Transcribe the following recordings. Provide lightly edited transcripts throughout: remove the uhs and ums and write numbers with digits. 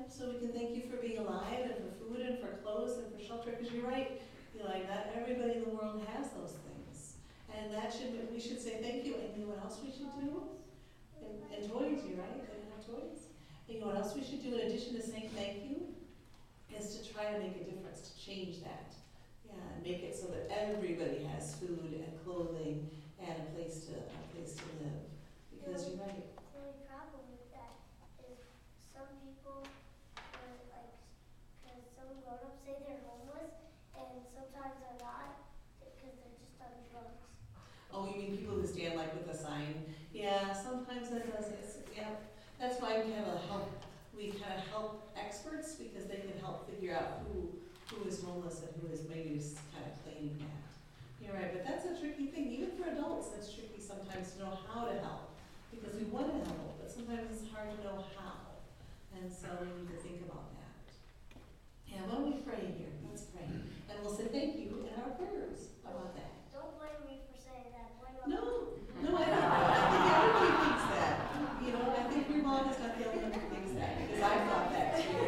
so we can thank you for being alive and for food and for clothes and for shelter, because you're right, not everybody in the world has those things. And we should say thank you. And you know what else we should do? And toys, you're right, they have toys. And you know what else we should do in addition to saying thank you? Is to try to make a difference, to change that. Yeah, and make it so that everybody has food and clothing and a place to live. Because you're right. The only problem with that is some people because some grown-ups say they're homeless, and sometimes they're not, because they're just on drugs. Oh, you mean people who stand with a sign? Yeah, sometimes that does it. Yeah, that's why we kind of help experts, because they can help figure out who is homeless and who is maybe just kind of claiming that. You're right, but that's a tricky thing. Even for adults, that's tricky sometimes to know how to help, because we want to help, but sometimes it's hard to know how. And so we need to think about that. Yeah, why don't we pray here? Let's pray. And we'll say thank you in our prayers about that. Don't blame me for saying that. No, I think everybody thinks that. I think your mom is not the only one who thinks that, because I thought that too.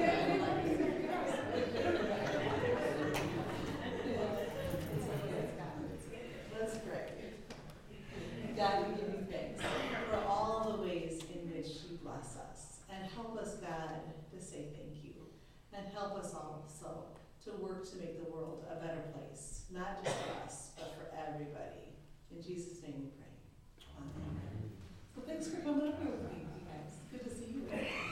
Let's pray. God, we give you thanks for all the ways in which you bless us. And help us, God, to say thank you. And help us also to work to make the world a better place, not just for us, but for everybody. In Jesus' name we pray. Amen. So thanks for coming up here with me, you guys. Good to see you.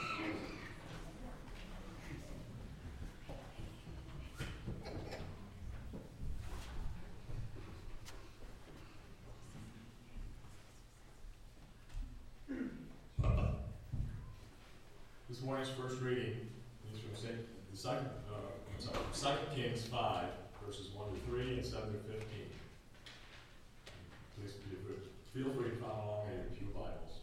This morning's first reading is from Second Kings 5, verses 1 to 3 and 7 to 15. Please feel free to follow along in your pew Bibles.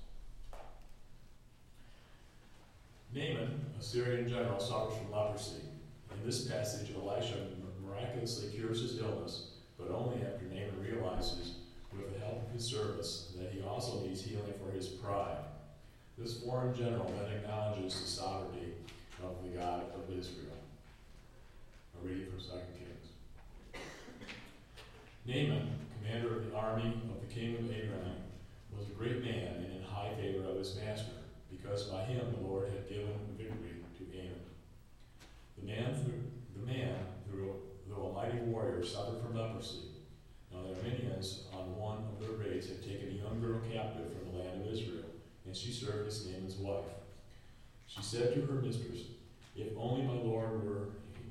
Naaman, a Syrian general, suffers from leprosy. In this passage, Elisha miraculously cures his illness, but only after Naaman realizes, with the help of his servants, that he also needs healing for his pride. This foreign general then acknowledges the sovereignty of the God of Israel. A reading from 2 Kings. Naaman, commander of the army of the king of Aram, was a great man and in high favor of his master, because by him the Lord had given victory to Ammon. The man, though a mighty warrior, suffered from leprosy. Now the Arameans, on one of their raids, had taken a young girl captive from the land of Israel, and she served as Naaman's wife. She said to her mistress, If only my Lord were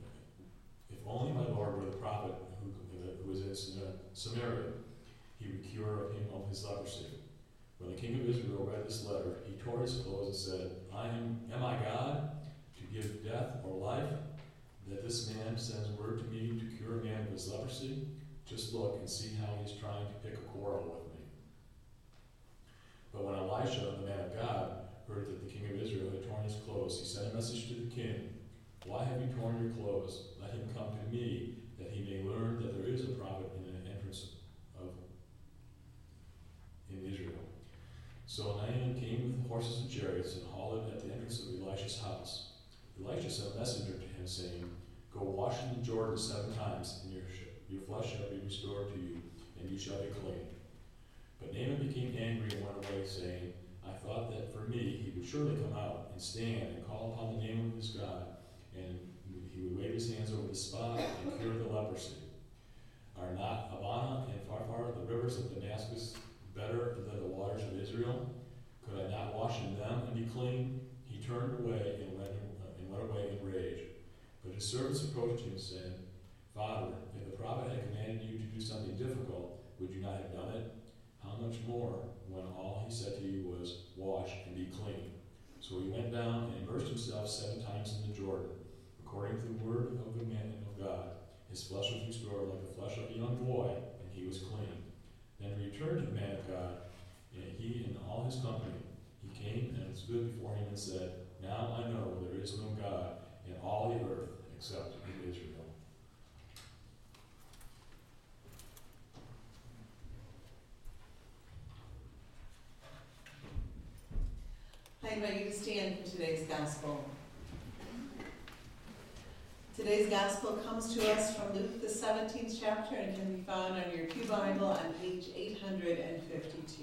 the prophet who was in Samaria, he would cure him of his leprosy. When the king of Israel read this letter, he tore his clothes and said, Am I God, to give death or life, that this man sends word to me to cure a man of his leprosy? Just look and see how he's trying to pick a quarrel with me. But when Elisha, the man of God, heard that the king of Israel had torn his clothes, he sent a message to the king. Why have you torn your clothes? Let him come to me, that he may learn that there is a prophet in Israel. So Naaman came with horses and chariots and halted at the entrance of Elisha's house. Elisha sent a messenger to him, saying, Go wash in the Jordan 7 times, and your flesh shall be restored to you, and you shall be clean. But Naaman became angry and went away, saying, I thought that for me he would surely come out and stand and call upon the name of his God, and he would wave his hands over the spot and cure the leprosy. Are not Abana and Pharpar, the rivers of Damascus, better than the waters of Israel? Could I not wash in them and be clean? He turned away and went away in rage. But his servants approached him and said, Father, if the prophet had commanded you to do something difficult, would you not have done it? How much more when all he said to you was, Wash and be clean? So he went down and immersed himself 7 times in the Jordan, according to the word of the man of God. His flesh was restored like the flesh of a young boy, and he was clean. Then he returned to the man of God, and he and all his company. He came and stood before him and said, Now I know there is no God in all the earth except in Israel. I invite you to stand for today's gospel. Today's gospel comes to us from Luke, the 17th chapter, and can be found on your Pew Bible on page 852.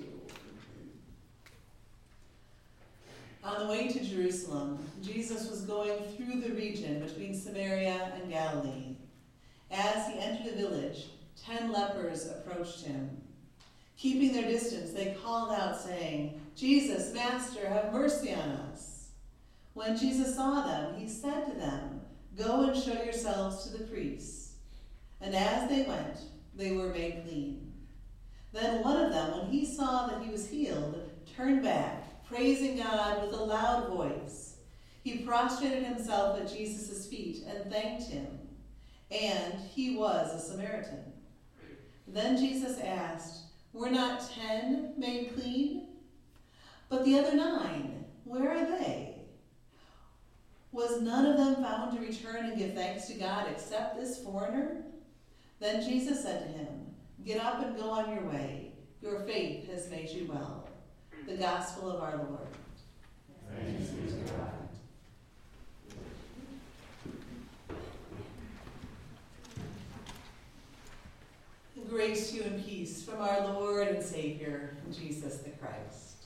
On the way to Jerusalem, Jesus was going through the region between Samaria and Galilee. As he entered a village, 10 lepers approached him. Keeping their distance, they called out, saying, "Jesus, Master, have mercy on us." When Jesus saw them, he said to them, "Go and show yourselves to the priests." And as they went, they were made clean. Then one of them, when he saw that he was healed, turned back, praising God with a loud voice. He prostrated himself at Jesus' feet and thanked him. And he was a Samaritan. Then Jesus asked, "Were not 10 made clean? But the other 9, where are they? Was none of them found to return and give thanks to God except this foreigner?" Then Jesus said to him, "Get up and go on your way. Your faith has made you well." The gospel of our Lord. Thanks be to God. Grace to you and peace from our Lord and Savior, Jesus the Christ.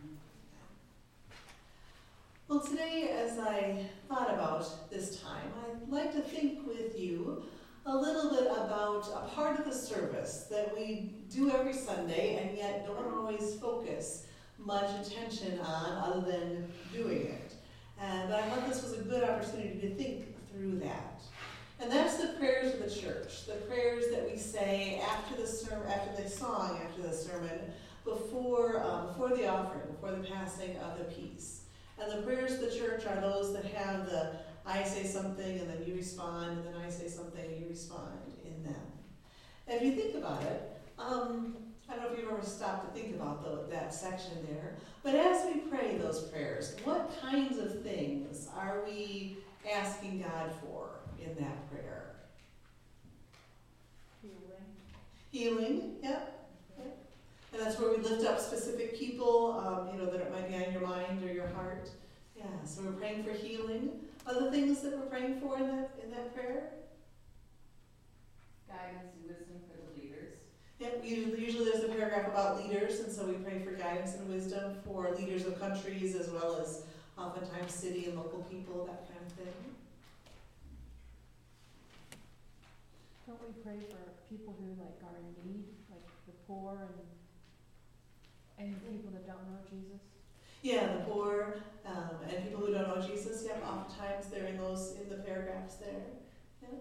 Well, today, as I thought about this time, I'd like to think with you a little bit about a part of the service that we do every Sunday and yet don't always focus much attention on other than doing it. And I thought this was a good opportunity to think through that. And that's the prayers of the church, the prayers that we say after the sermon, after the sermon, before the offering, before the passing of the peace. And the prayers of the church are those that have the I say something and then you respond, and then I say something and you respond in them. And if you think about it, I don't know if you've ever stopped to think about that section there, but as we pray those prayers, what kinds of things are we asking God for in that prayer? Healing, yep. And that's where we lift up specific people, that it might be on your mind or your heart. Yeah, so we're praying for healing. Other things that we're praying for in that prayer? Guidance and wisdom for the leaders. Yep, usually there's a paragraph about leaders, and so we pray for guidance and wisdom for leaders of countries as well as oftentimes city and local people, that kind of thing. Don't we pray for people who are in need, like the poor and people that don't know Jesus? Yeah, the poor and people who don't know Jesus. Yep, oftentimes they're in the paragraphs there. Yeah.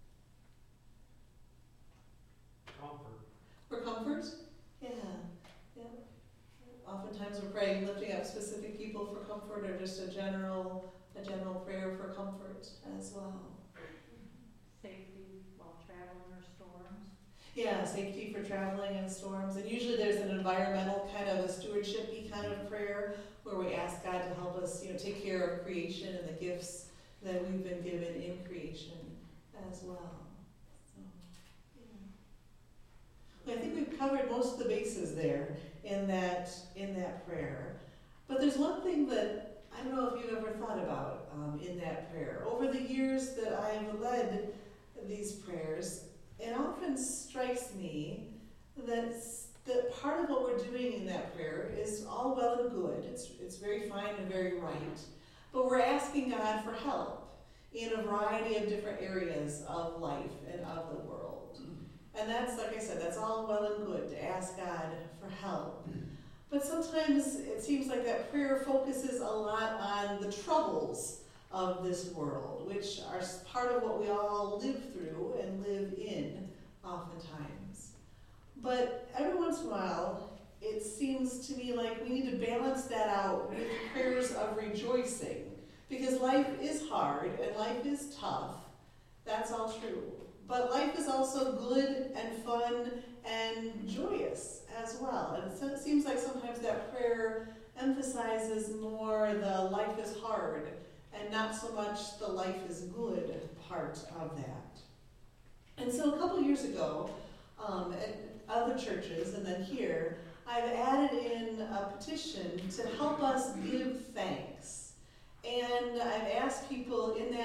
Comfort. For comfort? Yeah. Oftentimes we're praying, lifting up specific people for comfort, or just a general prayer for comfort as well. Safety while traveling or storms. Yeah, safety for traveling and storms. And usually there's an environmental kind of a stewardship-y kind of prayer where we ask God to help us, take care of creation and the gifts that we've been given in creation as well. So, yeah. I think we've covered most of the bases there in that prayer. But there's one thing that I don't know if you've ever thought about in that prayer. Over the years that I've led these prayers, it often strikes me that part of what we're doing in that prayer is all well and good. It's very fine and very right. But we're asking God for help in a variety of different areas of life and of the world. And that's, like I said, that's all well and good to ask God for help. But sometimes it seems like that prayer focuses a lot on the troubles of this world, which are part of what we all live through and live in oftentimes. But every once in a while, it seems to me like we need to balance that out with prayers of rejoicing. Because life is hard and life is tough. That's all true. But life is also good and fun and joyous as well. And so it seems like sometimes that prayer emphasizes more the life is hard and not so much the life is good part of that. And so a couple years ago, at other churches and then here, I've added in a petition to help us give thanks. And I've asked people in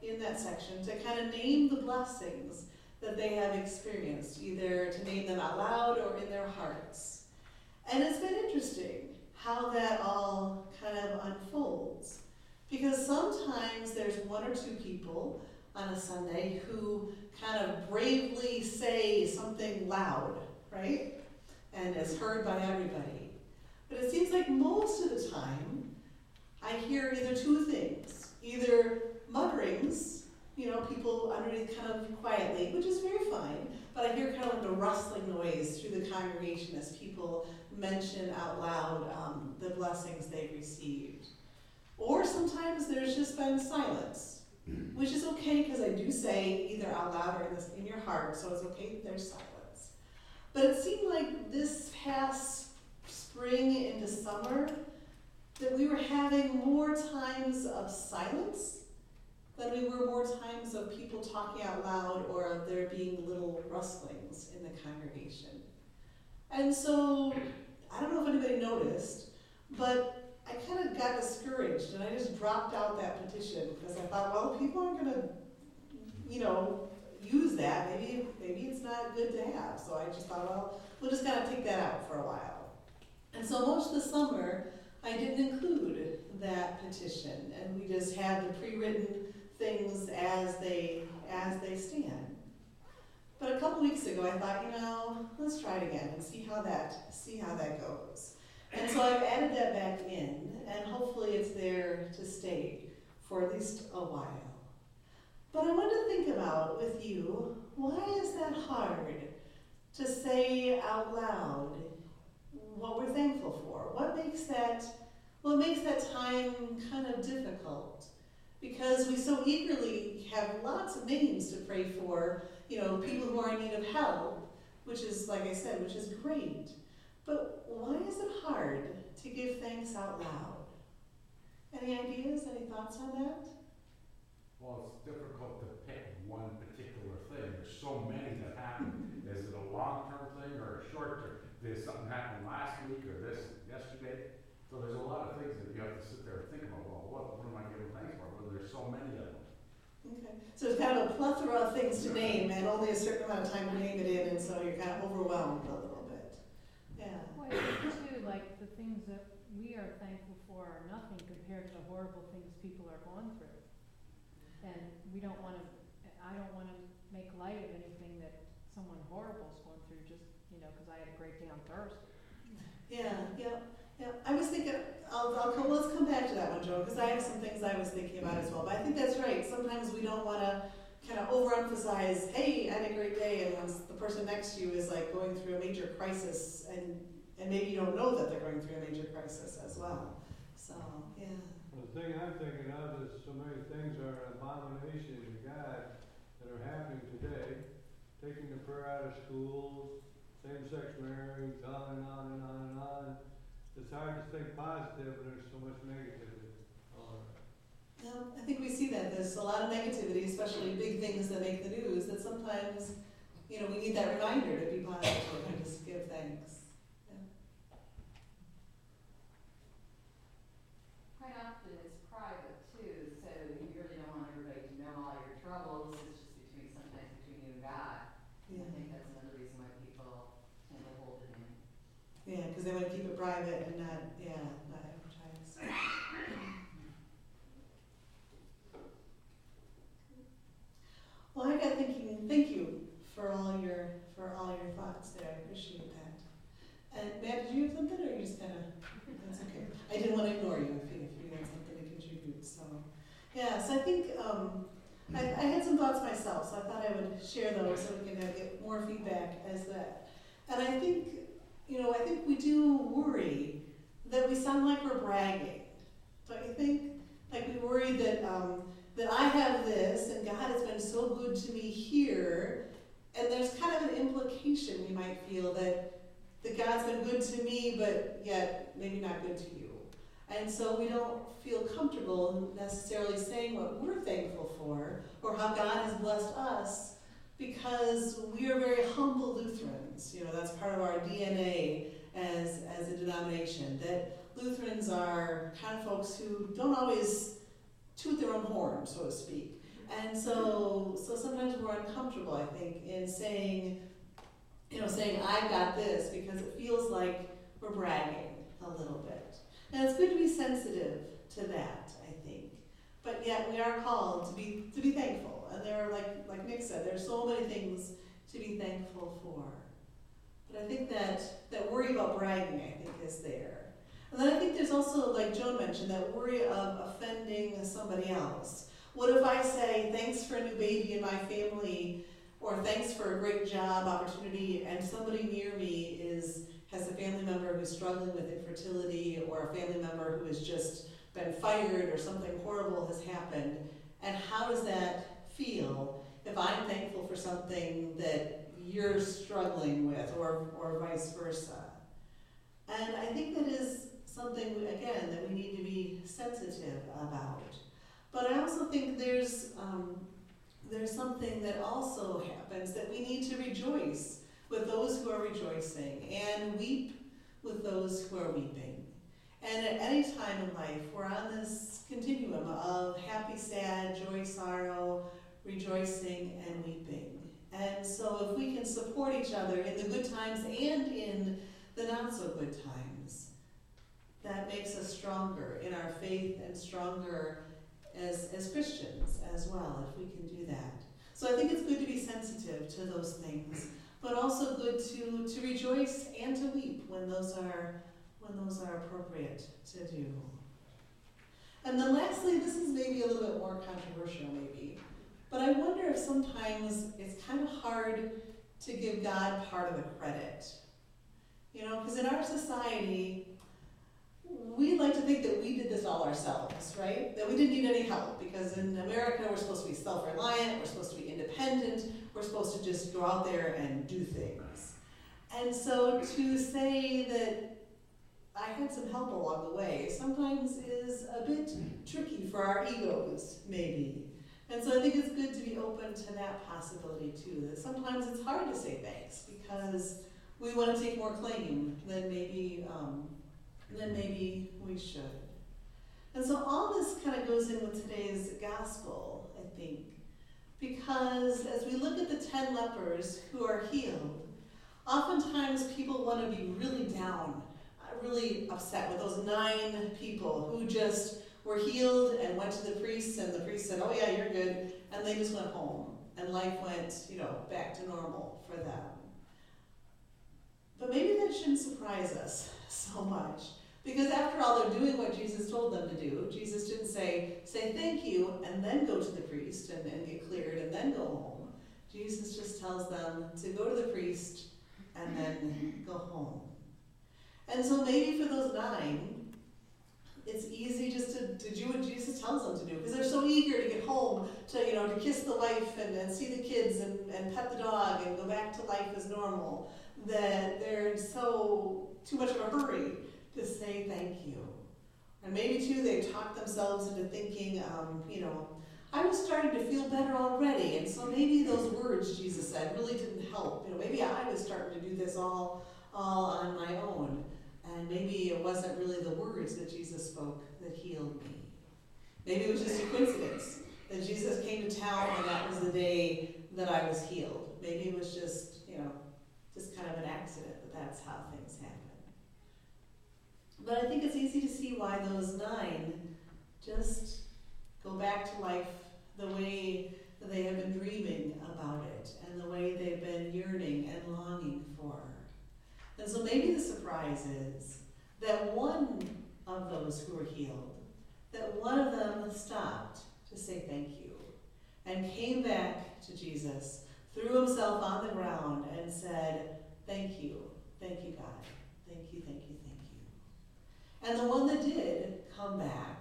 in that section to kind of name the blessings that they have experienced, either to name them out loud or in their hearts. And it's been interesting how that all kind of unfolds. Because sometimes there's one or two people on a Sunday who kind of bravely say something loud, right? And is heard by everybody. But it seems like most of the time, I hear either two things. Either mutterings, people underneath kind of quietly, which is very fine, but I hear kind of like a rustling noise through the congregation as people mention out loud the blessings they've received. Or sometimes there's just been silence, which is okay because I do say either out loud or in your heart, so it's okay if there's silence. But it seemed like this past spring into summer that we were having more times of silence than we were more times of people talking out loud or of there being little rustlings in the congregation. And so, I don't know if anybody noticed, but I kind of got discouraged and I just dropped out that petition because I thought, well, people aren't going to, use that. Maybe it's not good to have. So I just thought, well, we'll just kind of take that out for a while. And so most of the summer, I didn't include that petition, and we just had the pre-written things as they stand. But a couple weeks ago, I thought, let's try it again and see how that goes. And so I've added that back in, and hopefully it's there to stay for at least a while. But I want to think about with you, why is that hard to say out loud what we're thankful for? What makes that time kind of difficult? Because we so eagerly have lots of names to pray for, people who are in need of help, which is, like I said, which is great. But why is it hard to give thanks out loud? Any ideas, any thoughts on that? Well, it's difficult to pick one particular thing. There's so many that happen. Is it a long-term thing or a short-term? Did something happen last week or this yesterday? So there's a lot of things that you have to sit there and think about, well, what am I giving thanks for? Well, there's so many of them. Okay, so it's kind of a plethora of things to name and only a certain amount of time to name it in, and so you're kind of overwhelmed a little bit. Yeah. Well, I think too, like the things that we are thankful for are nothing compared to the horrible things people are going through. And I don't want to make light of anything that someone horrible is going through just, because I had a great day on Thursday. Yeah. I was thinking, let's come back to that one, Joe, because I have some things I was thinking about as well. But I think that's right. Sometimes we don't want to kind of overemphasize, hey, I had a great day, and once the person next to you is like going through a major crisis, and maybe you don't know that they're going through a major crisis as well. So, yeah. Well, the thing I'm thinking of is so many things are an abomination to God that are happening today. Taking the prayer out of schools, same-sex marriage, on and on and on and on. It's hard to think positive when there's so much negativity all around. Yeah, I think we see that. There's a lot of negativity, especially big things that make the news, that sometimes, we need that reminder to be positive and just give thanks. Quite often it's private too, so you really don't want everybody to know all your troubles. It's just sometimes between you and God. Yeah. I think that's another reason why people tend to hold it in. Yeah, because they want to keep it private and not advertise. Well, I got thinking. Thank you for all your thoughts there. I appreciate that. And Matt, did you have something, or you just kind of? That's okay. I didn't want to ignore you if you had something to contribute. So, yeah. So I think I had some thoughts myself, so I thought I would share those so we can get more feedback as that. And I think. I think we do worry that we sound like we're bragging. Don't you think? Like we worry that I have this and God has been so good to me here, and there's kind of an implication we might feel that God's been good to me, but yet maybe not good to you. And so we don't feel comfortable necessarily saying what we're thankful for or how God has blessed us, because we are very humble Lutherans. That's part of our DNA as a denomination, that Lutherans are kind of folks who don't always toot their own horn, so to speak. And so sometimes we're uncomfortable, I think, in saying, saying I got this, because it feels like we're bragging a little bit. And it's good to be sensitive to that, I think. But yet we are called to be thankful. And there are, like Nick said, there are so many things to be thankful for. But I think that worry about bragging, I think, is there. And then I think there's also, like Joan mentioned, that worry of offending somebody else. What if I say, thanks for a new baby in my family, or thanks for a great job opportunity, and somebody near me has a family member who's struggling with infertility, or a family member who has just been fired, or something horrible has happened, and how does that feel if I'm thankful for something that you're struggling with, or vice versa? And I think that is something, again, that we need to be sensitive about. But I also think there's something that also happens, that we need to rejoice with those who are rejoicing and weep with those who are weeping. And at any time in life, we're on this continuum of happy, sad, joy, sorrow, rejoicing, and weeping. And so if we can support each other in the good times and in the not so good times, that makes us stronger in our faith and stronger as Christians as well, if we can do that. So I think it's good to be sensitive to those things, but also good to rejoice and to weep when those are appropriate to do. And then lastly, this is maybe a little bit more controversial maybe, but I wonder if sometimes it's kind of hard to give God part of the credit. Because in our society, we like to think that we did this all ourselves, right? That we didn't need any help, because in America we're supposed to be self-reliant, we're supposed to be independent, we're supposed to just go out there and do things. And so to say that I had some help along the way sometimes is a bit tricky for our egos, maybe. And so I think it's good to be open to that possibility too, that sometimes it's hard to say thanks because we want to take more claim than maybe we should. And so all this kind of goes in with today's gospel, I think, because as we look at the 10 lepers who are healed, oftentimes people want to be really down, really upset with those 9 people who just were healed and went to the priest, and the priest said, oh yeah, you're good, and they just went home, and life went, back to normal for them. But maybe that shouldn't surprise us so much, because after all, they're doing what Jesus told them to do. Jesus didn't say thank you and then go to the priest and get cleared and then go home. Jesus just tells them to go to the priest and then go home. And so maybe for those 9, it's easy just to do what Jesus tells them to do, because they're so eager to get home, to kiss the wife and see the kids and pet the dog and go back to life as normal, that they're in too much of a hurry to say thank you. And maybe too, they talked themselves into thinking, I was starting to feel better already, and so maybe those words Jesus said really didn't help. Maybe I was starting to do this all on my own. And maybe it wasn't really the words that Jesus spoke that healed me. Maybe it was just a coincidence that Jesus came to town and that was the day that I was healed. Maybe it was just kind of an accident, that that's how things happen. But I think it's easy to see why those 9 just go back to life the way that they have been dreaming about it and the way they've been yearning and longing for. And so maybe the surprise is that one of those who were healed, that one of them stopped to say thank you and came back to Jesus, threw himself on the ground and said, thank you, God, thank you, thank you, thank you. And the one that did come back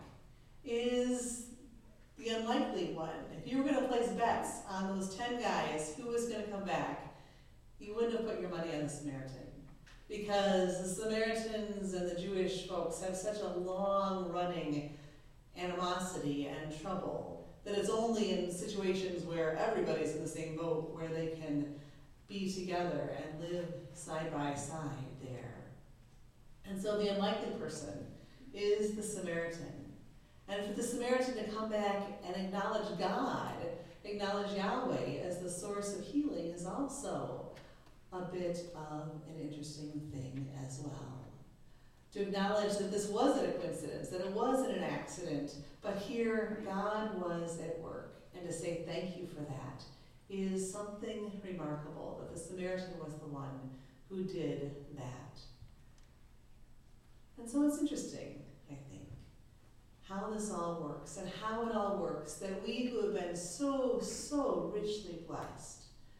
is the unlikely one. If you were going to place bets on those 10 guys who was going to come back, you wouldn't have put your money on the Samaritan. Because the Samaritans and the Jewish folks have such a long-running animosity and trouble that it's only in situations where everybody's in the same boat where they can be together and live side by side there. And so the unlikely person is the Samaritan. And for the Samaritan to come back and acknowledge God, acknowledge Yahweh as the source of healing is also a bit of an interesting thing as well. To acknowledge that this wasn't a coincidence, that it wasn't an accident, but here God was at work. And to say thank you for that is something remarkable, that the Samaritan was the one who did that. And so it's interesting, I think, how this all works and how it all works, that we who have been so richly blessed,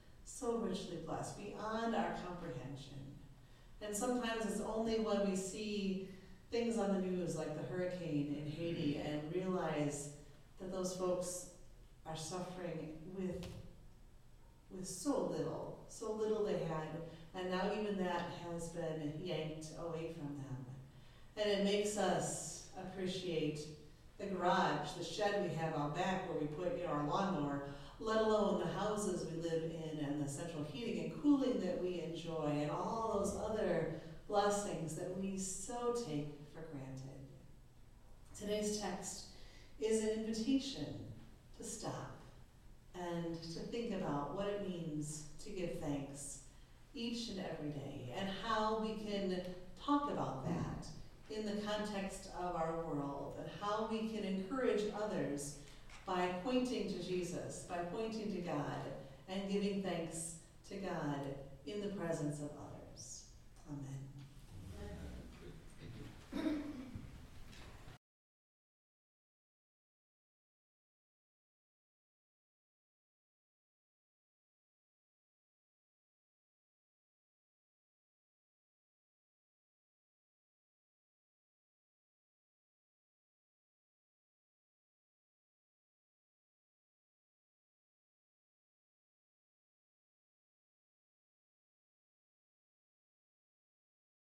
beyond our comprehension. And sometimes it's only when we see things on the news like the hurricane in Haiti and realize that those folks are suffering with so little they had, and now even that has been yanked away from them. And it makes us appreciate the garage, the shed we have out back where we put our lawnmower, let alone the houses we live in and the central heating and cooling that we enjoy and all those other blessings that we so take for granted. Today's text is an invitation to stop and to think about what it means to give thanks each and every day and how we can talk about that in the context of our world and how we can encourage others by pointing to Jesus, by pointing to God, and giving thanks to God in the presence of